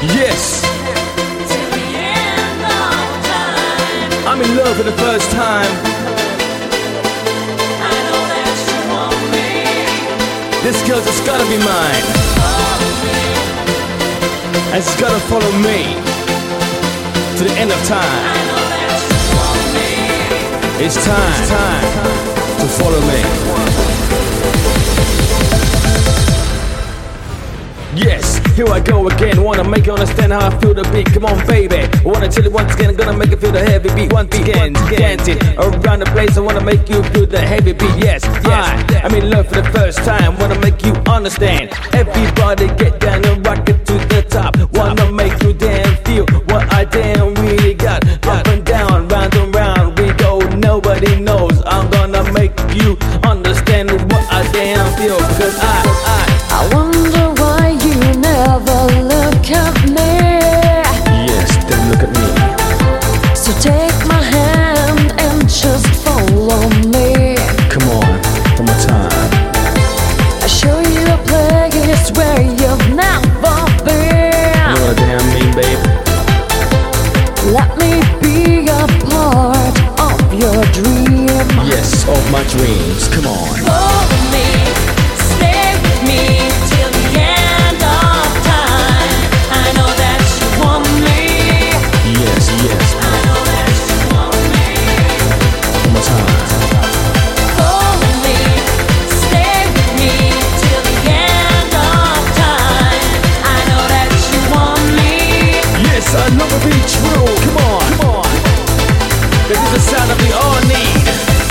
Yes, I'm in love for the first time. This girl just gotta be mine, and she's gotta follow me to the end of time. It's time to follow me. Yes, here I go again. Wanna make you understand how I feel the beat. Come on, baby. Wanna tell you once again. Gonna make you feel the heavy beat. Once again, dancing around the place. I wanna make you feel the heavy beat. Yes, I'm in love for the first time. Wanna make you understand. Everybody get down and rock it to the top. Wanna make you damn feel what I damn really got. Up and down, round and round we go. Nobody knows. I'm gonna make you understand what I damn feel. Cause I wonder why you never look at me. Yes, then look at me. So take my hand and just follow me. Come on, one more time. I'll show you a place where you've never been. You know what I damn mean, babe? Let me be a part of your dream. Yes, of my dreams. Come on. Follow me, stay with me till the end of time. I know that you want me. Yes, yes. I know that you want me. One more time. Follow me, stay with me till the end of time. I know that you want me. Yes, I know it be true. Come on, come on. This is the sound that we all need.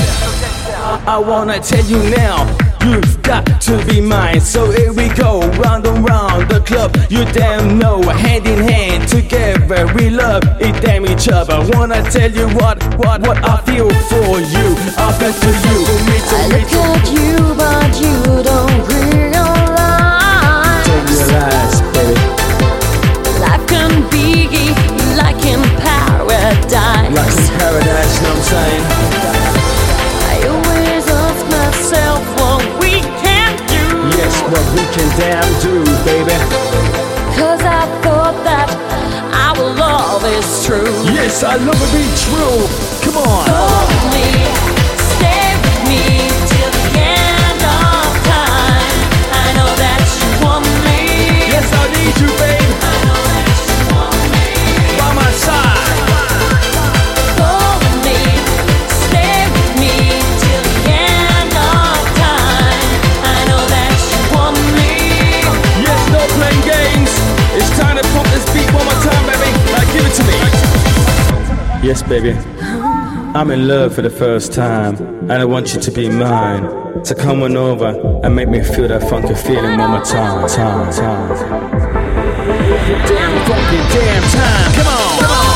I wanna tell you now, you've got to be mine. So here we go, round and round the club. You damn know, hand in hand together we love it, damn each other. Wanna tell you what I feel for you. I feel to you, I look at you, but you don't realize. Don't realize, baby. Life can be like in paradise. Like in paradise, you know what I'm saying? I always ask myself what we can do. Yes, what we can damn do, baby. Cause I thought that our love is true. Yes, I love it be true. Come on. Follow me, stay with me till the end of time. I know that you want me. Yes, I need you, babe. I know that you want me. By my side. Follow me, stay with me till the end of time. I know that you want me. Yes, no playing games. It's time to pump this beat one more time, baby. Now give it to me. Yes, baby. I'm in love for the first time, and I want you to be mine. So come on over and make me feel that funky feeling one more time. Damn funky, damn time. Come on.